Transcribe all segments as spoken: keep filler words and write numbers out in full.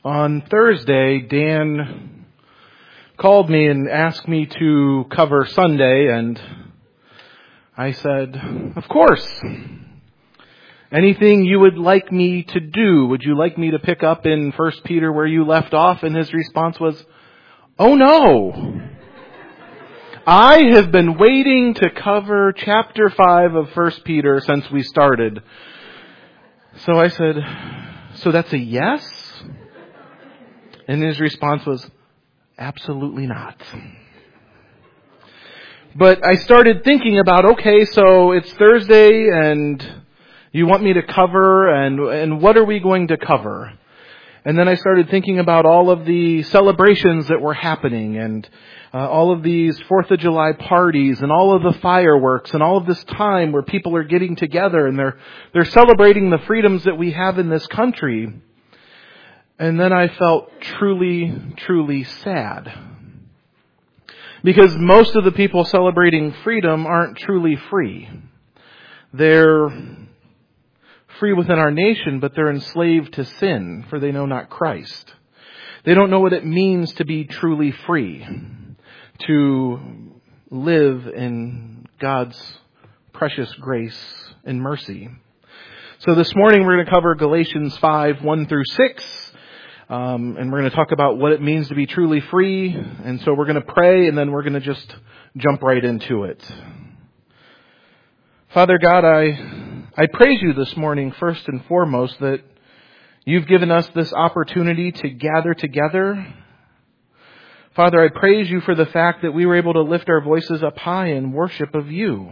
On Thursday, Dan called me and asked me to cover Sunday, and I said, of course. Anything you would like me to do? Would you like me to pick up in First Peter where you left off? And his response was, oh no. I have been waiting to cover chapter five of First Peter since we started. So I said, so that's a yes? And his response was, absolutely not. But I started thinking about, okay, so it's Thursday and you want me to cover, and and what are we going to cover? And then I started thinking about all of the celebrations that were happening, and uh, all of these Fourth of July parties, and all of the fireworks, and all of this time where people are getting together and they're they're celebrating the freedoms that we have in this country. And then I felt truly, truly sad. Because most of the people celebrating freedom aren't truly free. They're free within our nation, but they're enslaved to sin, for they know not Christ. They don't know what it means to be truly free, to live in God's precious grace and mercy. So this morning we're going to cover Galatians five, one through six. Um, and we're going to talk about what it means to be truly free. And so we're going to pray, and then we're going to just jump right into it. Father God, I I praise you this morning first and foremost that you've given us this opportunity to gather together. Father, I praise you for the fact that we were able to lift our voices up high in worship of you.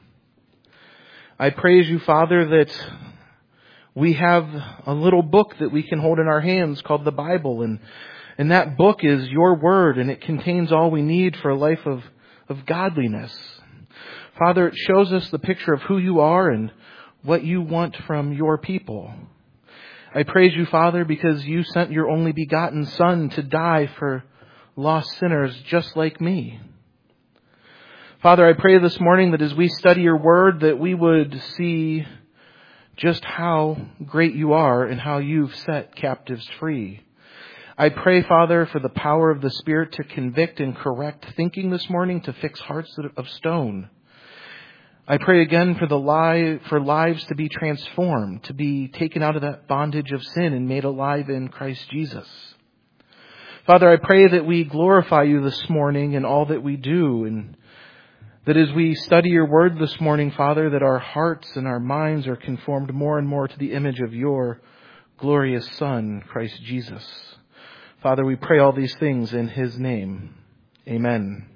I praise you, Father, that we have a little book that we can hold in our hands called the Bible. And, and that book is your word, and it contains all we need for a life of, of godliness. Father, it shows us the picture of who you are and what you want from your people. I praise you, Father, because you sent your only begotten Son to die for lost sinners just like me. Father, I pray this morning that as we study your word, that we would see just how great you are and how you've set captives free. I pray, Father, for the power of the Spirit to convict and correct thinking this morning, to fix hearts of stone. I pray again for the li- for lives to be transformed, to be taken out of that bondage of sin and made alive in Christ Jesus. Father, I pray that we glorify you this morning in all that we do, and that as we study your word this morning, Father, that our hearts and our minds are conformed more and more to the image of your glorious Son, Christ Jesus. Father, we pray all these things in his name. Amen.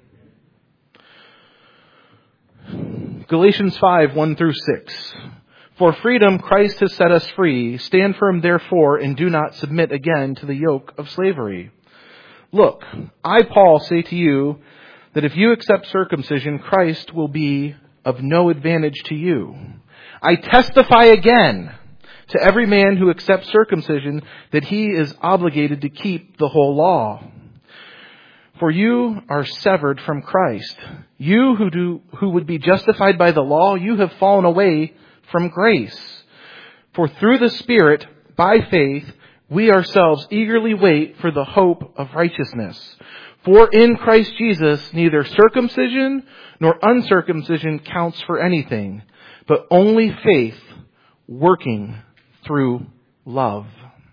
Galatians five, one through six. For freedom Christ has set us free. Stand firm, therefore, and do not submit again to the yoke of slavery. Look, I, Paul, say to you, that if you accept circumcision, Christ will be of no advantage to you. I testify again to every man who accepts circumcision that he is obligated to keep the whole law. For you are severed from Christ. You who do who would be justified by the law, you have fallen away from grace. For through the Spirit, by faith, we ourselves eagerly wait for the hope of righteousness. For in Christ Jesus, neither circumcision nor uncircumcision counts for anything, but only faith working through love.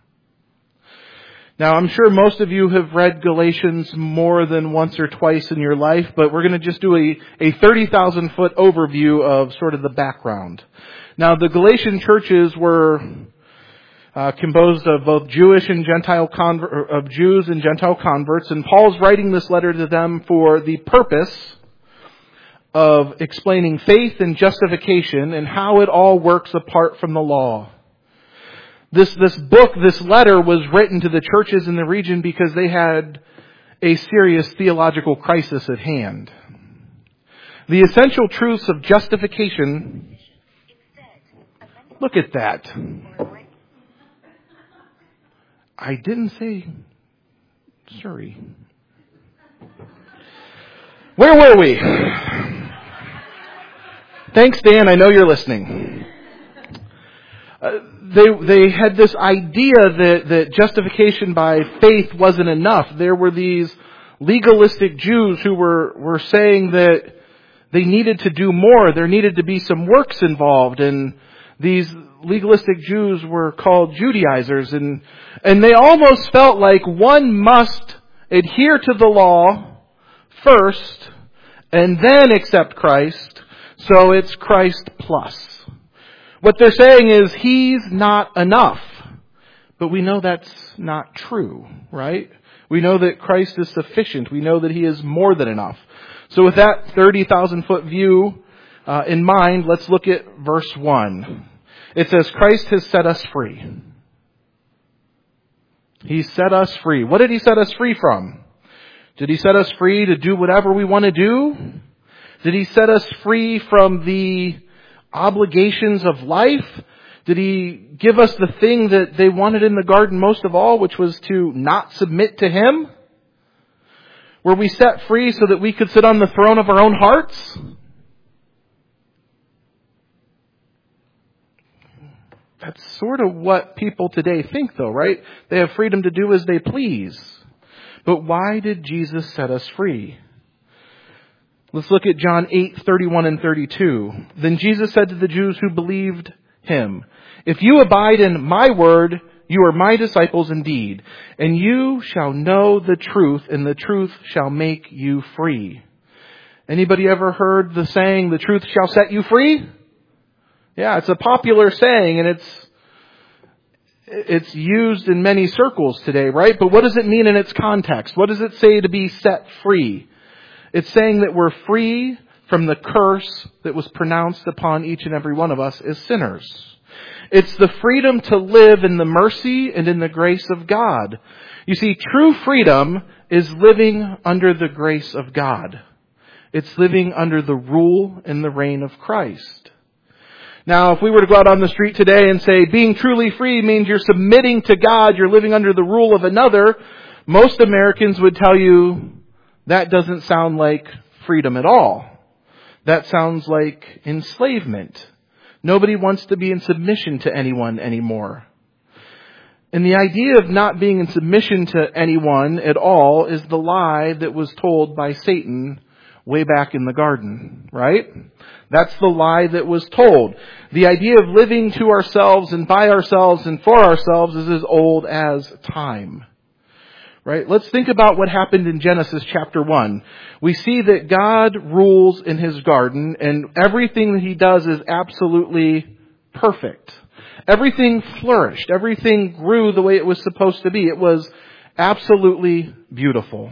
Now, I'm sure most of you have read Galatians more than once or twice in your life, but we're going to just do a, a thirty thousand foot overview of sort of the background. Now, the Galatian churches were Uh, composed of both Jewish and Gentile conver- of Jews and Gentile converts, and Paul's writing this letter to them for the purpose of explaining faith and justification and how it all works apart from the law. This this book, this letter, was written to the churches in the region because they had a serious theological crisis at hand. The essential truths of justification. Look at that. I didn't say Surrey. Where were we? Thanks, Dan. I know you're listening. Uh, they they had this idea that, that justification by faith wasn't enough. There were these legalistic Jews who were, were saying that they needed to do more. There needed to be some works involved. And these legalistic Jews were called Judaizers. And, and they almost felt like one must adhere to the law first and then accept Christ. So it's Christ plus. What they're saying is He's not enough. But we know that's not true, right? We know that Christ is sufficient. We know that He is more than enough. So with that thirty thousand foot view uh, in mind, let's look at verse one. It says, Christ has set us free. He set us free. What did He set us free from? Did He set us free to do whatever we want to do? Did He set us free from the obligations of life? Did He give us the thing that they wanted in the garden most of all, which was to not submit to Him? Were we set free so that we could sit on the throne of our own hearts? That's sort of what people today think, though, right? They have freedom to do as they please. But why did Jesus set us free? Let's look at John eight, thirty-one and thirty-two. Then Jesus said to the Jews who believed Him, "If you abide in my word, you are my disciples indeed, and you shall know the truth, and the truth shall make you free." Anybody ever heard the saying, "The truth shall set you free"? Yeah, it's a popular saying, and it's it's used in many circles today, right? But what does it mean in its context? What does it say to be set free? It's saying that we're free from the curse that was pronounced upon each and every one of us as sinners. It's the freedom to live in the mercy and in the grace of God. You see, true freedom is living under the grace of God. It's living under the rule and the reign of Christ. Now, if we were to go out on the street today and say, being truly free means you're submitting to God, you're living under the rule of another, most Americans would tell you that doesn't sound like freedom at all. That sounds like enslavement. Nobody wants to be in submission to anyone anymore. And the idea of not being in submission to anyone at all is the lie that was told by Satan way back in the garden, right? That's the lie that was told. The idea of living to ourselves and by ourselves and for ourselves is as old as time. Right? Let's think about what happened in Genesis chapter one. We see that God rules in His garden, and everything that He does is absolutely perfect. Everything flourished. Everything grew the way it was supposed to be. It was absolutely beautiful.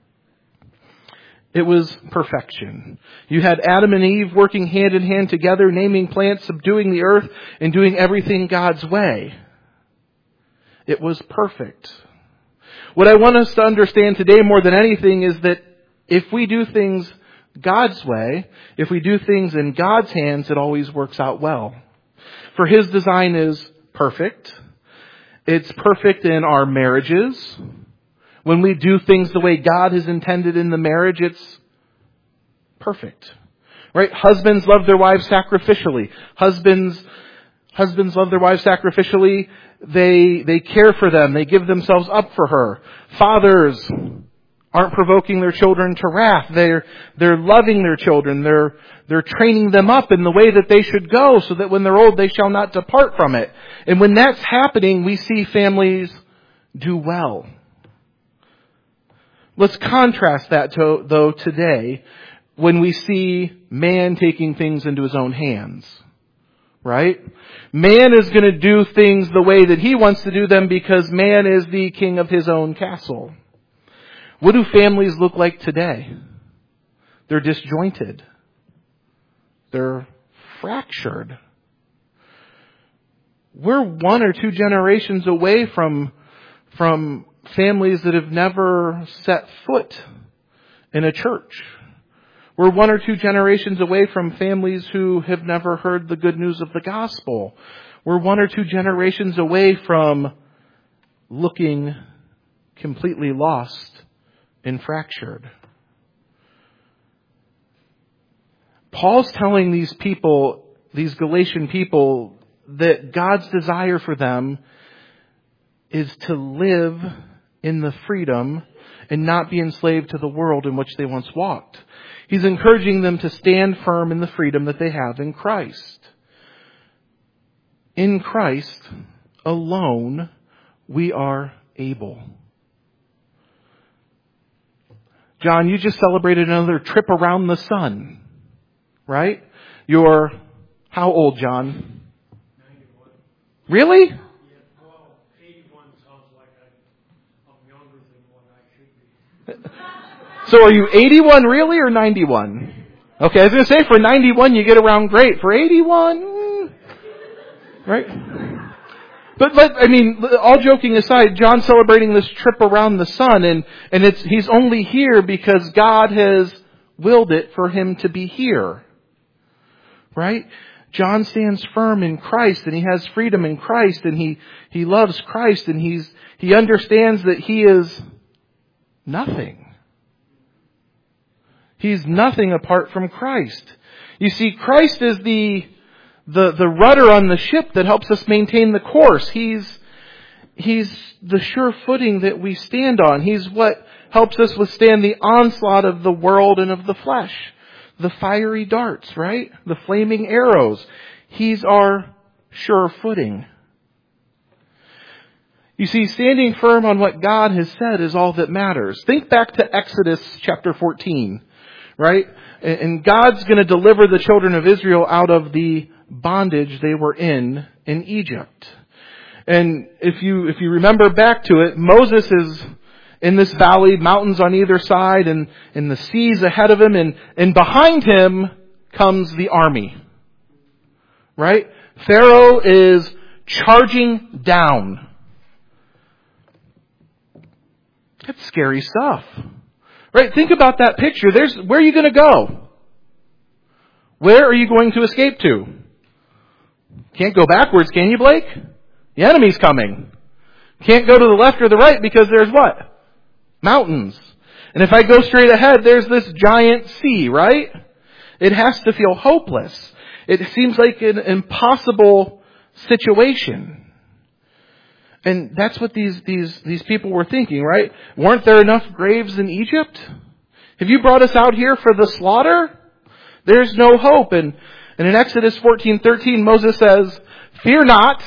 It was perfection. You had Adam and Eve working hand in hand together, naming plants, subduing the earth, and doing everything God's way. It was perfect. What I want us to understand today more than anything is that if we do things God's way, if we do things in God's hands, it always works out well. For His design is perfect. It's perfect in our marriages. When we do things the way God has intended in the marriage, it's perfect. Right? Husbands love their wives sacrificially. Husbands, husbands love their wives sacrificially. They, they care for them. They give themselves up for her. Fathers aren't provoking their children to wrath. They're, they're loving their children. They're, they're training them up in the way that they should go so that when they're old, they shall not depart from it. And when that's happening, we see families do well. Let's contrast that to, though today when we see man taking things into his own hands. Right? Man is going to do things the way that he wants to do them because man is the king of his own castle. What do families look like today? They're disjointed. They're fractured. We're one or two generations away from, from families that have never set foot in a church. We're one or two generations away from families who have never heard the good news of the gospel. We're one or two generations away from looking completely lost and fractured. Paul's telling these people, these Galatian people, that God's desire for them is to live in the freedom and not be enslaved to the world in which they once walked. He's encouraging them to stand firm in the freedom that they have in Christ. In Christ alone, we are able. John, you just celebrated another trip around the sun, right? You're how old, John? ninety-one. Really? Yeah, well, eighty-one sounds like I, I'm younger than what I should be. So are you eighty-one really or ninety-one? Okay, I was going to say for ninety-one you get around great. For eighty-one, right? But let, I mean, all joking aside, John's celebrating this trip around the sun, and, and it's he's only here because God has willed it for him to be here. Right? John stands firm in Christ, and he has freedom in Christ, and he, he loves Christ, and he's he understands that he is nothing. He's nothing apart from Christ. You see, Christ is the The, the rudder on the ship that helps us maintain the course. He's, he's the sure footing that we stand on. He's what helps us withstand the onslaught of the world and of the flesh. The fiery darts, right? The flaming arrows. He's our sure footing. You see, standing firm on what God has said is all that matters. Think back to Exodus chapter fourteen, right? And God's going to deliver the children of Israel out of the bondage they were in in Egypt. And if you if you remember back to it, Moses is in this valley, mountains on either side, and, and the seas ahead of him, and, and behind him comes the army. Right? Pharaoh is charging down. That's scary stuff. Right? Think about that picture. There's where are you going to go? Where are you going to escape to? Can't go backwards, can you, Blake? The enemy's coming. Can't go to the left or the right because there's what? Mountains. And if I go straight ahead, there's this giant sea, right? It has to feel hopeless. It seems like an impossible situation. And that's what these, these, these people were thinking, right? Weren't there enough graves in Egypt? Have you brought us out here for the slaughter? There's no hope. And, and in Exodus fourteen thirteen, Moses says, "Fear not,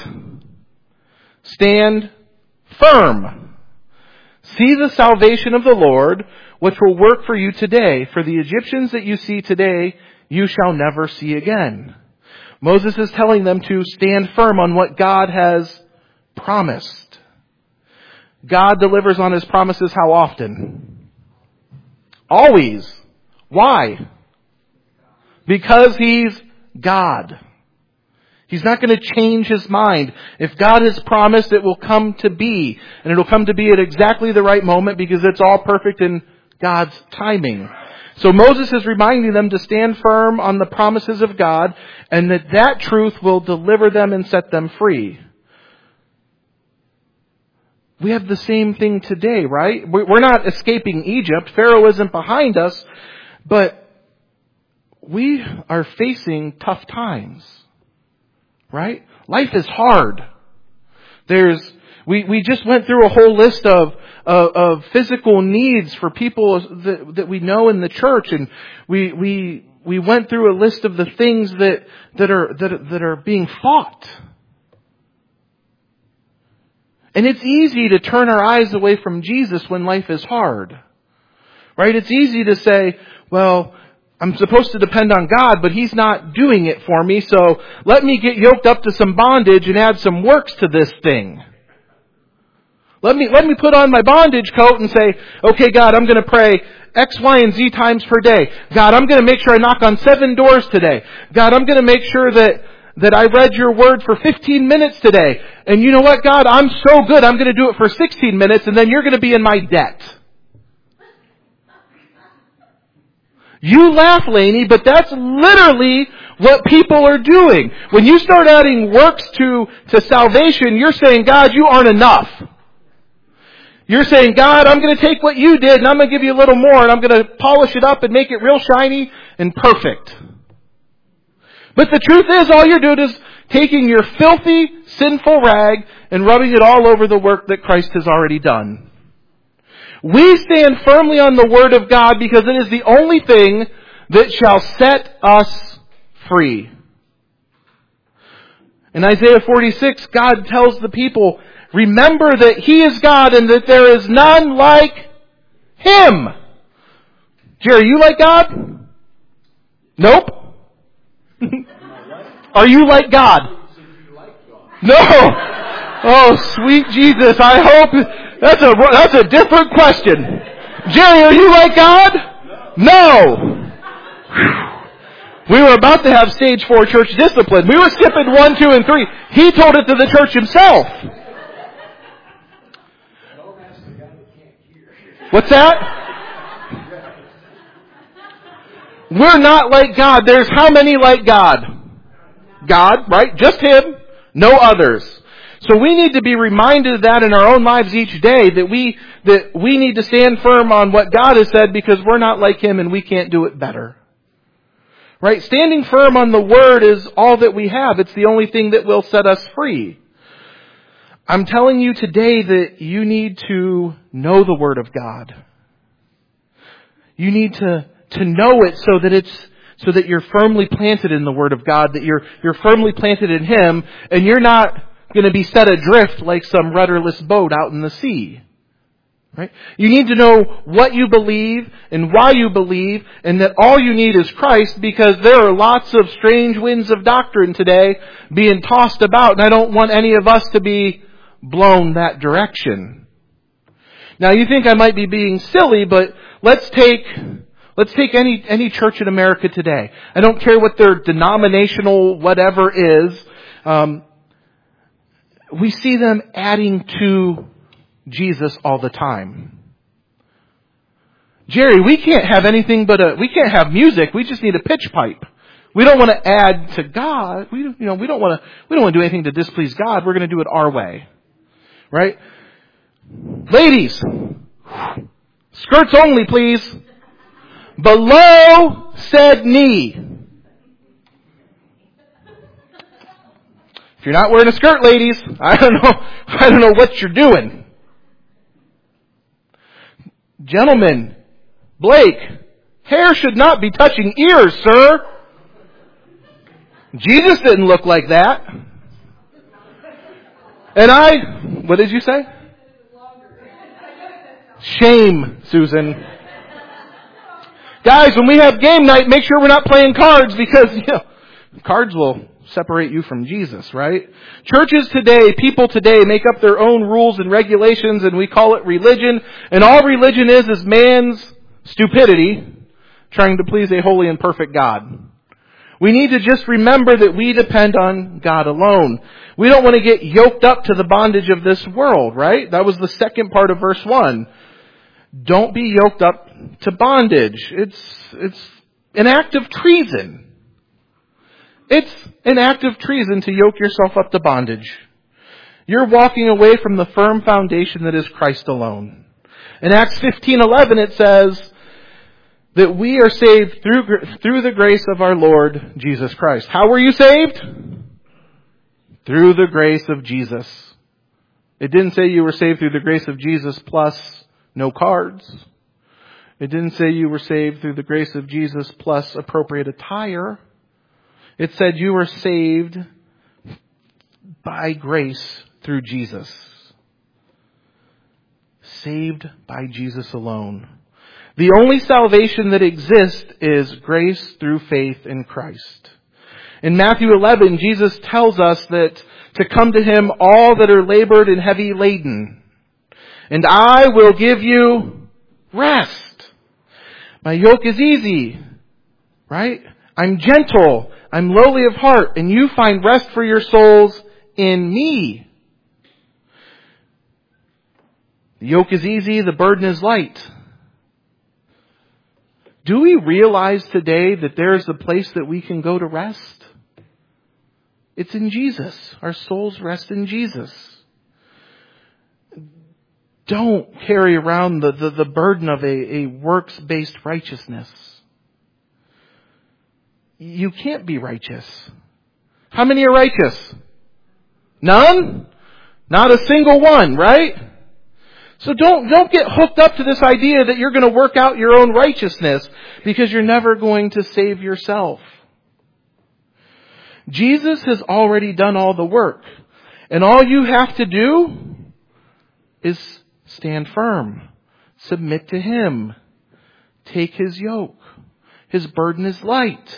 stand firm. See the salvation of the Lord, which will work for you today. For the Egyptians that you see today, you shall never see again." Moses is telling them to stand firm on what God has promised. God delivers on His promises how often? Always. Why? Because He's God. He's not going to change His mind. If God has promised, it will come to be. And it will come to be at exactly the right moment because it's all perfect in God's timing. So Moses is reminding them to stand firm on the promises of God, and that that truth will deliver them and set them free. We have the same thing today, right? We're not escaping Egypt. Pharaoh isn't behind us. But we are facing tough times. Right? Life is hard. There's, we, we just went through a whole list of, of, of physical needs for people that, that we know in the church, and we, we, we went through a list of the things that, that are, that, that are being fought. And it's easy to turn our eyes away from Jesus when life is hard. Right? It's easy to say, well, I'm supposed to depend on God, but He's not doing it for me, so let me get yoked up to some bondage and add some works to this thing. Let me, let me put on my bondage coat and say, okay, God, I'm going to pray X, Y, and Z times per day. God, I'm going to make sure I knock on seven doors today. God, I'm going to make sure that, that I read your word for fifteen minutes today. And you know what, God, I'm so good, I'm going to do it for sixteen minutes, and then you're going to be in my debt. You laugh, Laney, but that's literally what people are doing. When you start adding works to, to salvation, you're saying, God, you aren't enough. You're saying, God, I'm going to take what you did and I'm going to give you a little more and I'm going to polish it up and make it real shiny and perfect. But the truth is, all you're doing is taking your filthy, sinful rag and rubbing it all over the work that Christ has already done. We stand firmly on the Word of God because it is the only thing that shall set us free. In Isaiah forty-six, God tells the people, remember that He is God and that there is none like Him. Jerry, you like God? Nope. Are you like God? No. Oh, sweet Jesus, I hope that's a that's a different question. Jerry, are you like God? No. We were about to have stage four church discipline. We were skipping one, two, and three. He told it to the church himself. What's that? We're not like God. There's how many like God? God, right? Just Him, no others. So we need to be reminded of that in our own lives each day, that we that we need to stand firm on what God has said because we're not like Him and we can't do it better. Right? Standing firm on the Word is all that we have. It's the only thing that will set us free. I'm telling you today that you need to know the Word of God. You need to, to know it so that it's so that you're firmly planted in the Word of God, that you're you're firmly planted in Him, and you're not going to be set adrift like some rudderless boat out in the sea. Right? You need to know what you believe and why you believe, and that all you need is Christ, because there are lots of strange winds of doctrine today being tossed about, and I don't want any of us to be blown that direction. Now you think I might be being silly, but let's take let's take any any church in America today. I don't care what their denominational whatever is. Um, we see them adding to Jesus all the time. Jerry, we can't have anything but a, we can't have music. We just need a pitch pipe. We don't want to add to God. We, you know, we don't want to, we don't want to do anything to displease God. We're going to do it our way. Right? Ladies, skirts only, please. Below said knee. If you're not wearing a skirt, ladies, I don't know, I don't know what you're doing. Gentlemen, Blake, hair should not be touching ears, sir. Jesus didn't look like that. And I, what did you say? Shame, Susan. Guys, when we have game night, make sure we're not playing cards, because, you know, cards will separate you from Jesus, right? Churches today, people today make up their own rules and regulations, and we call it religion. And all religion is is man's stupidity trying to please a holy and perfect God. We need to just remember that we depend on God alone. We don't want to get yoked up to the bondage of this world, right? That was the second part of verse one. Don't be yoked up to bondage. It's, it's an act of treason. It's an act of treason to yoke yourself up to bondage. You're walking away from the firm foundation that is Christ alone. In Acts fifteen eleven it says that we are saved through through the grace of our Lord Jesus Christ. How were you saved? Through the grace of Jesus. It didn't say you were saved through the grace of Jesus plus no cards. It didn't say you were saved through the grace of Jesus plus appropriate attire. It said you were saved by grace through Jesus. Saved by Jesus alone. The only salvation that exists is grace through faith in Christ. In Matthew eleven, Jesus tells us that to come to Him all that are labored and heavy laden, and I will give you rest. My yoke is easy, right? I'm gentle. I'm lowly of heart, and you find rest for your souls in me. The yoke is easy, the burden is light. Do we realize today that there is a place that we can go to rest? It's in Jesus. Our souls rest in Jesus. Don't carry around the, the, the burden of a, a works-based righteousness. You can't be righteous. How many are righteous? None? Not a single one, right? So don't, don't get hooked up to this idea that you're going to work out your own righteousness, because you're never going to save yourself. Jesus has already done all the work. And all you have to do is stand firm. Submit to Him. Take His yoke. His burden is light.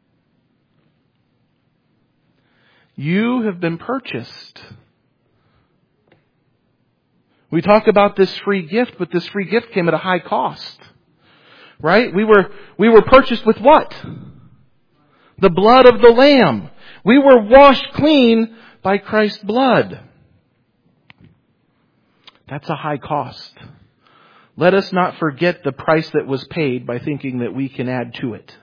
You have been purchased. We talk about this free gift, but this free gift came at a high cost. Right? We were, we were purchased with what? The blood of the Lamb. We were washed clean by Christ's blood. That's a high cost. Let us not forget the price that was paid by thinking that we can add to it.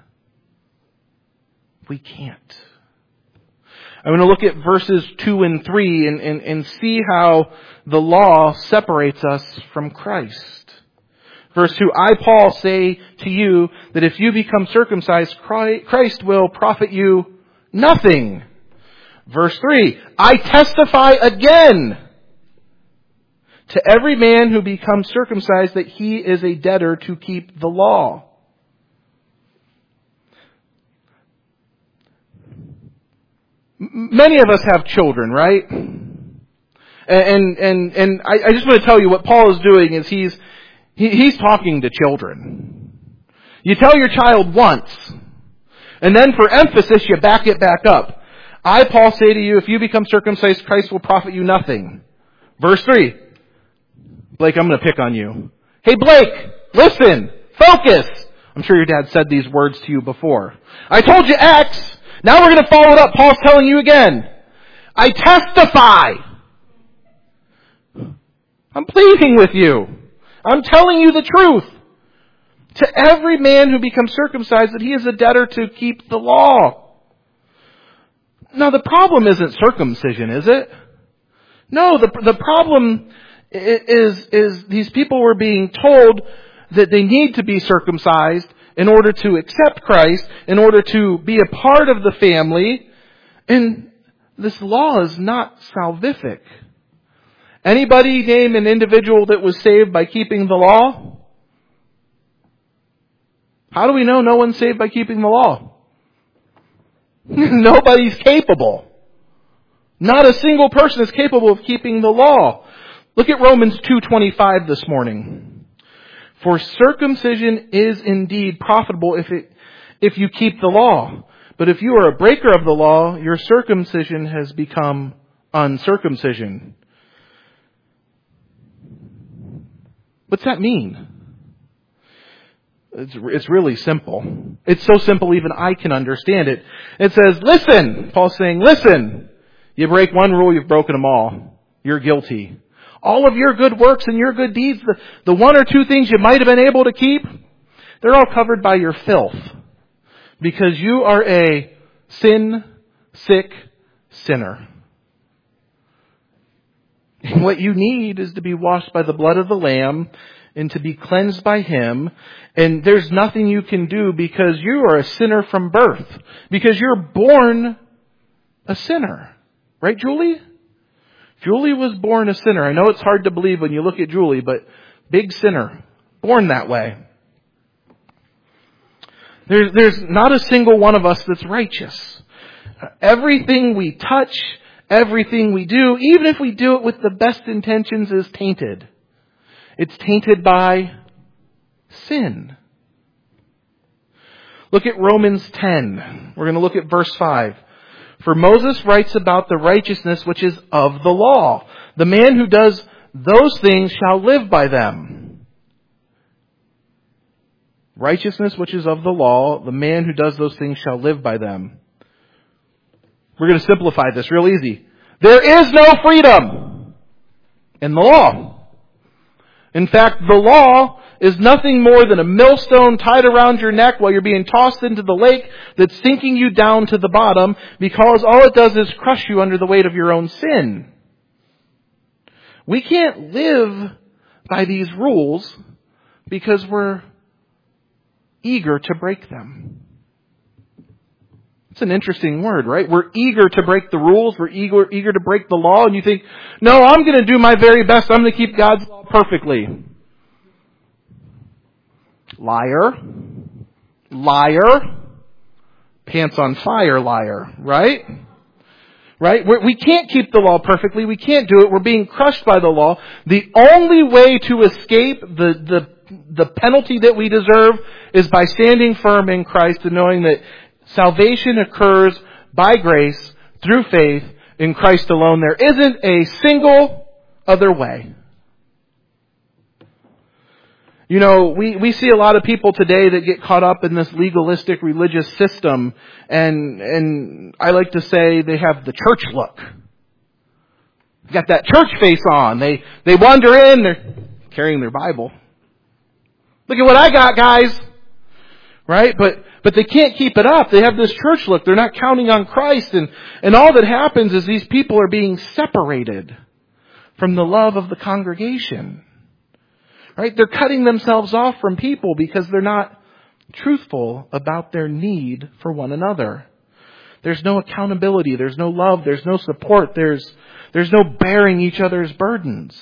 We can't. I'm going to look at verses two and three and, and, and see how the law separates us from Christ. Verse two, I, Paul, say to you that if you become circumcised, Christ will profit you nothing. Verse three, I testify again to every man who becomes circumcised that he is a debtor to keep the law. Many of us have children, right? And and and I, I just want to tell you what Paul is doing is he's he, he's talking to children. You tell your child once, and then for emphasis you back it back up. I, Paul, say to you, if you become circumcised, Christ will profit you nothing. Verse three. Blake, I'm going to pick on you. Hey, Blake, listen, focus. I'm sure your dad said these words to you before. I told you X. Now we're going to follow it up. Paul's telling you again. I testify. I'm pleading with you. I'm telling you the truth. To every man who becomes circumcised that he is a debtor to keep the law. Now the problem isn't circumcision, is it? No, the the problem is is these people were being told that they need to be circumcised in order to accept Christ, in order to be a part of the family. And this law is not salvific. Anybody name an individual that was saved by keeping the law? How do we know no one's saved by keeping the law? Nobody's capable. Not a single person is capable of keeping the law. Look at Romans two twenty-five this morning. For circumcision is indeed profitable if it, if you keep the law. But if you are a breaker of the law, your circumcision has become uncircumcision. What's that mean? It's, it's really simple. It's so simple even I can understand it. It says, listen, Paul's saying, listen, you break one rule, you've broken them all. You're guilty. All of your good works and your good deeds, the, the one or two things you might have been able to keep, they're all covered by your filth. Because you are a sin-sick sinner. And what you need is to be washed by the blood of the Lamb and to be cleansed by Him. And there's nothing you can do because you are a sinner from birth. Because you're born a sinner. Right, Julie? Julie was born a sinner. I know it's hard to believe when you look at Julie, but big sinner. Born that way. There's, there's not a single one of us that's righteous. Everything we touch, everything we do, even if we do it with the best intentions, is tainted. It's tainted by sin. Look at Romans ten. We're going to look at verse five. For Moses writes about the righteousness which is of the law. The man who does those things shall live by them. Righteousness which is of the law, the man who does those things shall live by them. We're going to simplify this real easy. There is no freedom in the law. In fact, the law is nothing more than a millstone tied around your neck while you're being tossed into the lake that's sinking you down to the bottom, because all it does is crush you under the weight of your own sin. We can't live by these rules because we're eager to break them. It's an interesting word, right? We're eager to break the rules. We're eager, eager to break the law. And you think, no, I'm going to do my very best. I'm going to keep God's law perfectly. Liar. Liar. Pants on fire liar, right? Right? We're, we can't keep the law perfectly. We can't do it. We're being crushed by the law. The only way to escape the, the, the penalty that we deserve is by standing firm in Christ and knowing that salvation occurs by grace through faith in Christ alone. There isn't a single other way. You know, we, we see a lot of people today that get caught up in this legalistic religious system, and and I like to say they have the church look. Got that church face on. They they wander in, they're carrying their Bible. Look at what I got, guys. Right? But but they can't keep it up. They have this church look. They're not counting on Christ, and, and all that happens is these people are being separated from the love of the congregation. Right? They're cutting themselves off from people because they're not truthful about their need for one another. There's no accountability. There's no love. There's no support. There's, there's no bearing each other's burdens.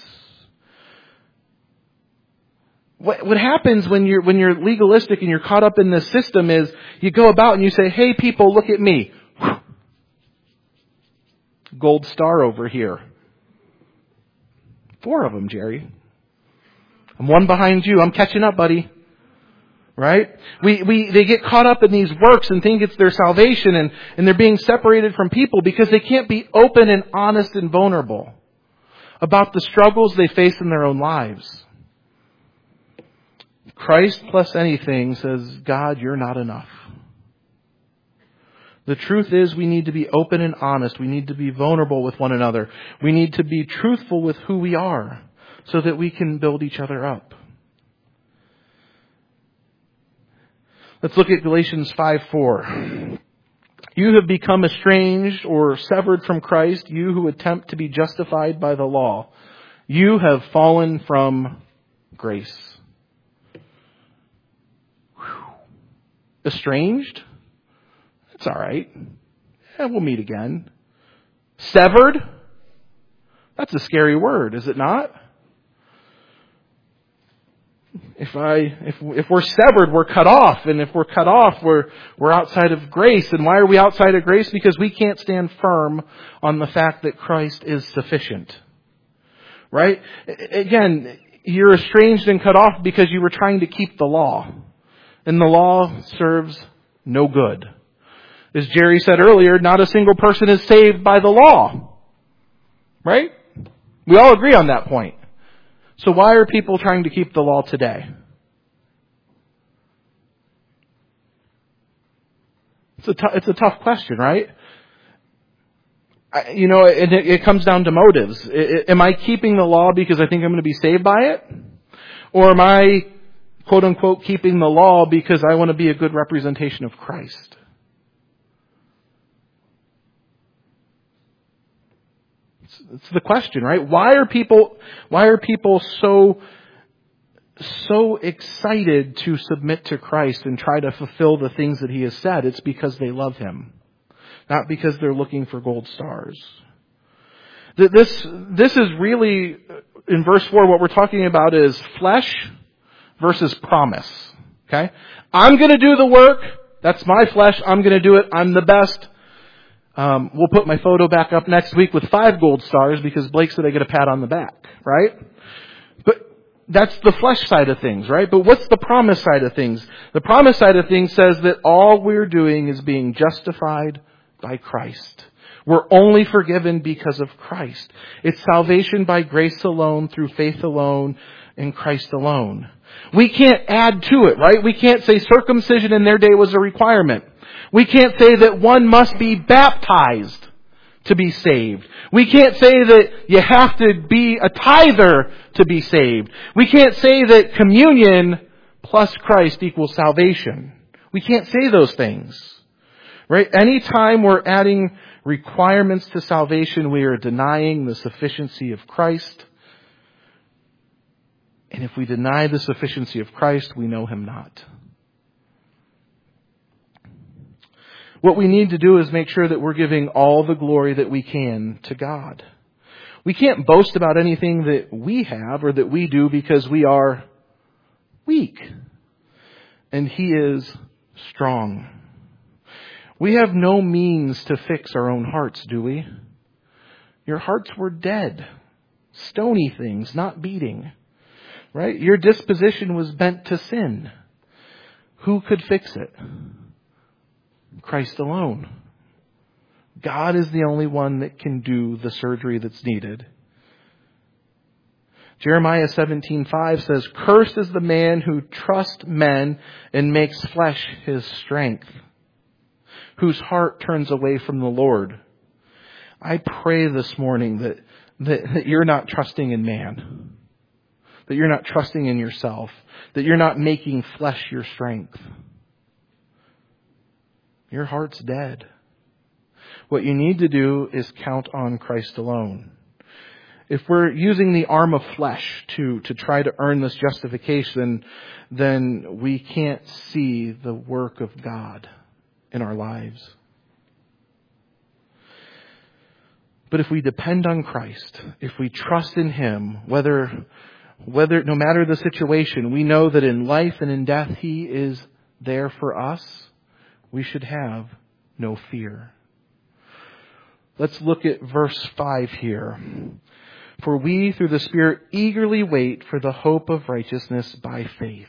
What, what happens when you're, when you're legalistic and you're caught up in this system is you go about and you say, hey people, look at me. Gold star over here. Four of them, Jerry. I'm one behind you. I'm catching up, buddy. Right? We, we, they get caught up in these works and think it's their salvation, and, and they're being separated from people because they can't be open and honest and vulnerable about the struggles they face in their own lives. Christ plus anything says, God, you're not enough. The truth is we need to be open and honest. We need to be vulnerable with one another. We need to be truthful with who we are, so that we can build each other up. Let's look at Galatians five four. You have become estranged or severed from Christ, you who attempt to be justified by the law. You have fallen from grace. Whew. Estranged? It's all right. Yeah, we'll meet again. Severed? That's a scary word, is it not? If I, if, if we're severed, we're cut off. And if we're cut off, we're, we're outside of grace. And why are we outside of grace? Because we can't stand firm on the fact that Christ is sufficient. Right? Again, you're estranged and cut off because you were trying to keep the law. And the law serves no good. As Jerry said earlier, not a single person is saved by the law. Right? We all agree on that point. So why are people trying to keep the law today? It's a, t- it's a tough question, right? I, you know, it, it comes down to motives. I, I, am I keeping the law because I think I'm going to be saved by it? Or am I, quote unquote, keeping the law because I want to be a good representation of Christ? It's the question, right? Why are people, why are people so, so excited to submit to Christ and try to fulfill the things that He has said? It's because they love Him. Not because they're looking for gold stars. This, this is really, in verse four, what we're talking about is flesh versus promise. Okay? I'm gonna do the work. That's my flesh. I'm gonna do it. I'm the best. Um, we'll put my photo back up next week with five gold stars because Blake said I get a pat on the back, right? But that's the flesh side of things, right? But what's the promise side of things? The promise side of things says that all we're doing is being justified by Christ. We're only forgiven because of Christ. It's salvation by grace alone, through faith alone, in Christ alone. We can't add to it, right? We can't say circumcision in their day was a requirement. We can't say that one must be baptized to be saved. We can't say that you have to be a tither to be saved. We can't say that communion plus Christ equals salvation. We can't say those things. Right? Anytime we're adding requirements to salvation, we are denying the sufficiency of Christ. And if we deny the sufficiency of Christ, we know Him not. What we need to do is make sure that we're giving all the glory that we can to God. We can't boast about anything that we have or that we do because we are weak. And He is strong. We have no means to fix our own hearts, do we? Your hearts were dead. Stony things, not beating. Right? Your disposition was bent to sin. Who could fix it? Christ alone. God is the only one that can do the surgery that's needed. Jeremiah seventeen five says, "Cursed is the man who trusts men and makes flesh his strength, whose heart turns away from the Lord." I pray this morning that, that, that you're not trusting in man, that you're not trusting in yourself, that you're not making flesh your strength. Your heart's dead. What you need to do is count on Christ alone. If we're using the arm of flesh to, to try to earn this justification, then we can't see the work of God in our lives. But if we depend on Christ, if we trust in Him, whether, whether, no matter the situation, we know that in life and in death He is there for us, we should have no fear. Let's look at verse five here. "For we, through the Spirit, eagerly wait for the hope of righteousness by faith."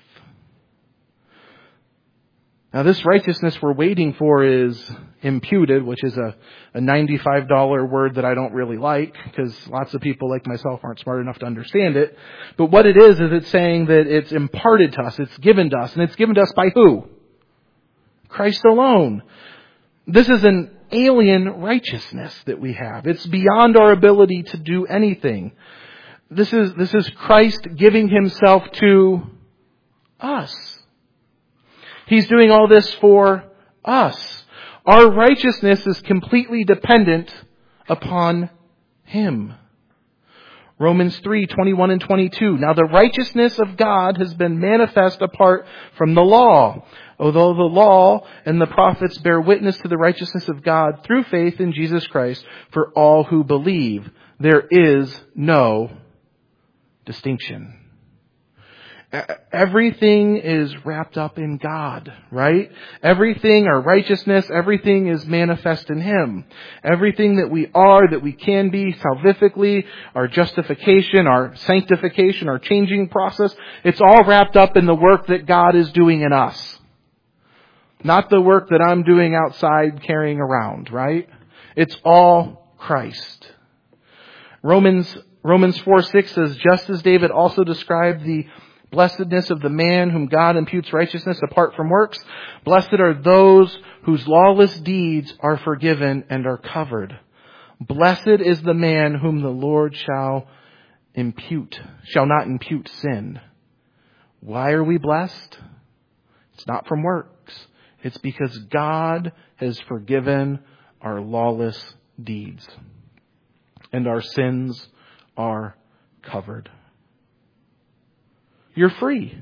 Now, this righteousness we're waiting for is imputed, which is a, a ninety-five dollars word that I don't really like, because lots of people like myself aren't smart enough to understand it. But what it is, is it's saying that it's imparted to us, it's given to us, and it's given to us by who? Christ alone. This is an alien righteousness that we have. It's beyond our ability to do anything. This is, this is Christ giving Himself to us. He's doing all this for us. Our righteousness is completely dependent upon Him. Romans three, twenty-one and twenty-two. "Now the righteousness of God has been manifest apart from the law. Although the law and the prophets bear witness to the righteousness of God through faith in Jesus Christ for all who believe. There is no distinction." Everything is wrapped up in God, right? Everything, our righteousness, everything is manifest in Him. Everything that we are, that we can be salvifically, our justification, our sanctification, our changing process, it's all wrapped up in the work that God is doing in us. Not the work that I'm doing outside carrying around, right? It's all Christ. Romans, Romans four six says, "Just as David also described the blessedness of the man whom God imputes righteousness apart from works, blessed are those whose lawless deeds are forgiven and are covered. Blessed is the man whom the Lord shall impute, shall not impute sin." Why are we blessed? It's not from works. It's because God has forgiven our lawless deeds, and our sins are covered. You're free.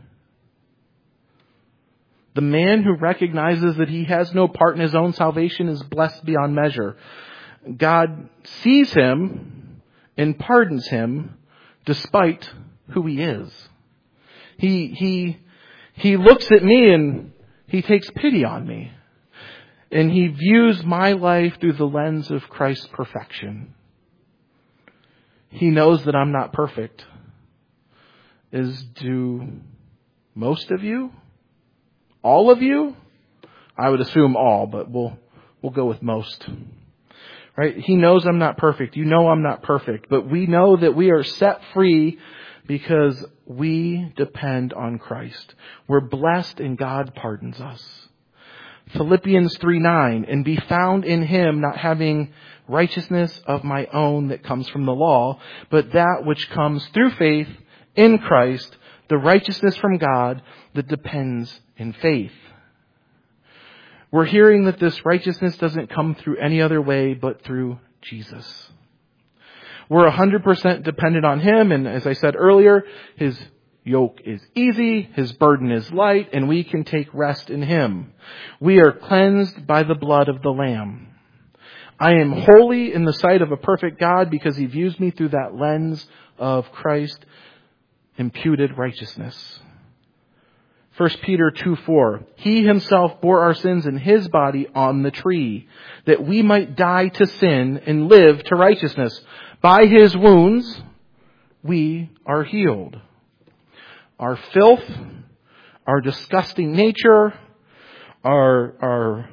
The man who recognizes that he has no part in his own salvation is blessed beyond measure. God sees him and pardons him despite who he is. He, he, he looks at me and He takes pity on me. And He views my life through the lens of Christ's perfection. He knows that I'm not perfect. As do most of you? All of you? I would assume all, but we'll we'll go with most. Right? He knows I'm not perfect. You know I'm not perfect. But we know that we are set free because we depend on Christ. We're blessed and God pardons us. Philippians three nine, "And be found in Him, not having righteousness of my own that comes from the law, but that which comes through faith in Christ, the righteousness from God that depends in faith." We're hearing that this righteousness doesn't come through any other way but through Jesus. We're one hundred percent dependent on Him, and as I said earlier, His yoke is easy, His burden is light, and we can take rest in Him. We are cleansed by the blood of the Lamb. I am holy in the sight of a perfect God because He views me through that lens of Christ imputed righteousness. First Peter two four, He Himself bore our sins in His body on the tree, that we might die to sin and live to righteousness. By His wounds, we are healed. Our filth, our disgusting nature, our, our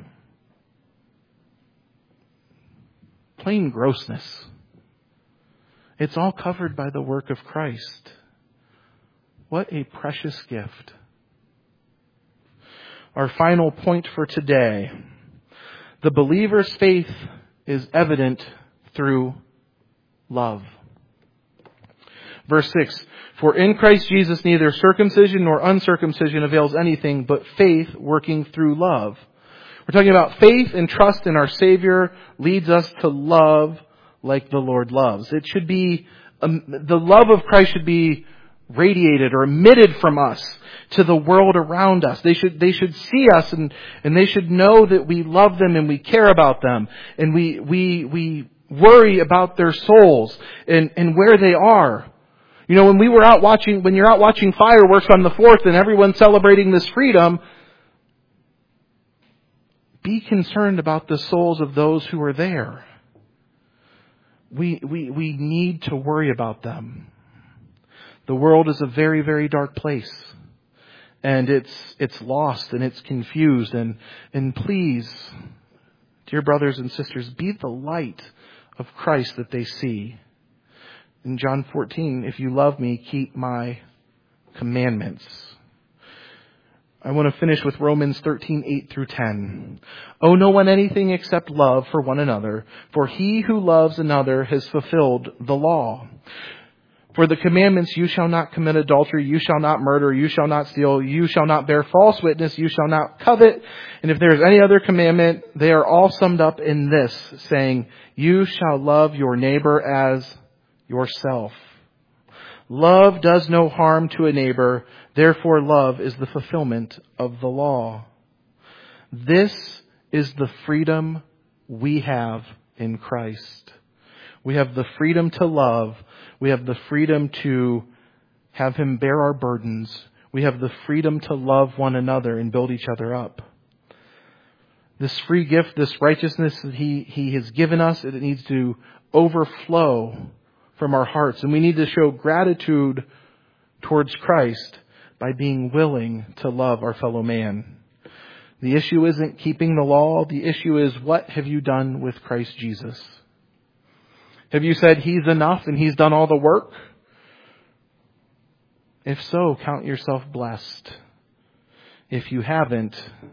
plain grossness, it's all covered by the work of Christ. What a precious gift. Our final point for today. The believer's faith is evident through love. Verse six, for in Christ Jesus neither circumcision nor uncircumcision avails anything, but faith working through love. We're talking about faith and trust in our Savior leads us to love like the Lord loves. It should be, um, the love of Christ should be radiated or emitted from us to the world around us. They should, they should see us and, and they should know that we love them and we care about them and we, we, we worry about their souls and, and where they are. You know, when we were out watching, when you're out watching fireworks on the fourth and everyone's celebrating this freedom, be concerned about the souls of those who are there. We, we, we need to worry about them. The world is a very, very dark place. And it's, it's lost and it's confused. And, and please, dear brothers and sisters, be the light of Christ that they see. In John fourteen, if you love me, keep my commandments. I want to finish with Romans thirteen, eight through ten. Owe no one anything except love for one another, for he who loves another has fulfilled the law. For the commandments, you shall not commit adultery, you shall not murder, you shall not steal, you shall not bear false witness, you shall not covet. And if there is any other commandment, they are all summed up in this, saying, you shall love your neighbor as yourself. Love does no harm to a neighbor, therefore love is the fulfillment of the law. This is the freedom we have in Christ. We have the freedom to love. We have the freedom to have Him bear our burdens. We have the freedom to love one another and build each other up. This free gift, this righteousness that He, He has given us, it needs to overflow from our hearts. And we need to show gratitude towards Christ by being willing to love our fellow man. The issue isn't keeping the law. The issue is, what have you done with Christ Jesus? Have you said He's enough and He's done all the work? If so, count yourself blessed. If you haven't,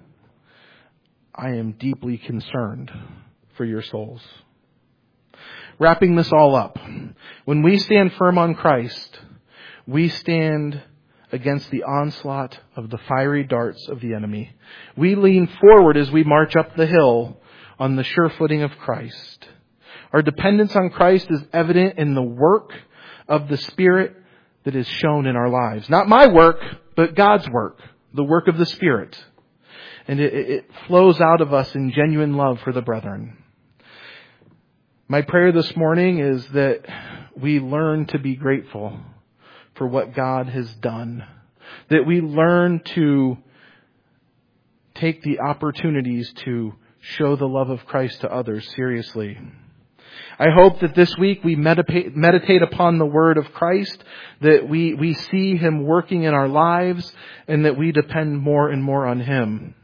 I am deeply concerned for your souls. Wrapping this all up, when we stand firm on Christ, we stand against the onslaught of the fiery darts of the enemy. We lean forward as we march up the hill on the sure footing of Christ. Our dependence on Christ is evident in the work of the Spirit that is shown in our lives. Not my work, but God's work, the work of the Spirit. And it, it flows out of us in genuine love for the brethren. My prayer this morning is that we learn to be grateful for what God has done. That we learn to take the opportunities to show the love of Christ to others seriously. I hope that this week we meditate, meditate upon the word of Christ, that we, we see Him working in our lives, and that we depend more and more on Him.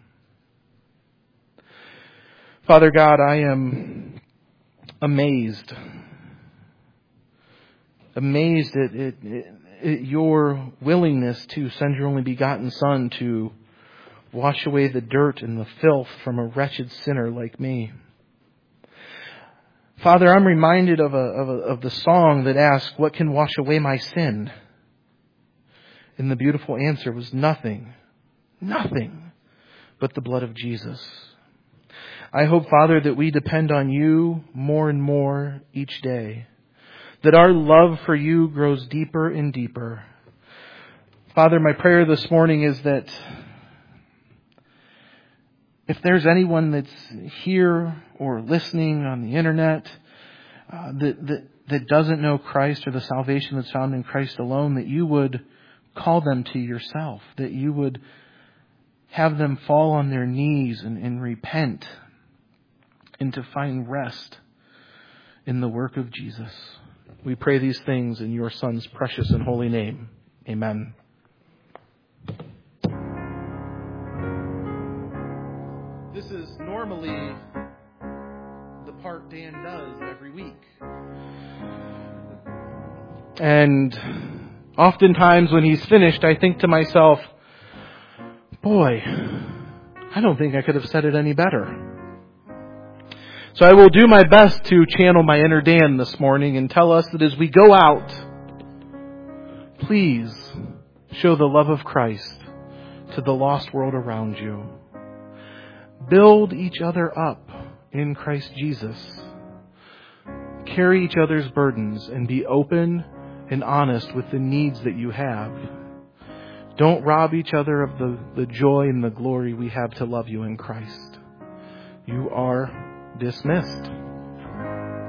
Father God, I am amazed. Amazed at, at, at your willingness to send your only begotten Son to wash away the dirt and the filth from a wretched sinner like me. Father, I'm reminded of a, of a, of the song that asked, what can wash away my sin? And the beautiful answer was nothing, nothing but the blood of Jesus. I hope, Father, that we depend on You more and more each day. That our love for You grows deeper and deeper. Father, my prayer this morning is that if there's anyone that's here or listening on the internet uh, that, that that doesn't know Christ or the salvation that's found in Christ alone, that you would call them to yourself, that you would have them fall on their knees and, and repent and to find rest in the work of Jesus. We pray these things in your Son's precious and holy name. Amen. This is normally the part Dan does every week. And oftentimes when he's finished, I think to myself, boy, I don't think I could have said it any better. So I will do my best to channel my inner Dan this morning and tell us that as we go out, please show the love of Christ to the lost world around you. Build each other up in Christ Jesus. Carry each other's burdens and be open and honest with the needs that you have. Don't rob each other of the, the joy and the glory we have to love you in Christ. You are dismissed.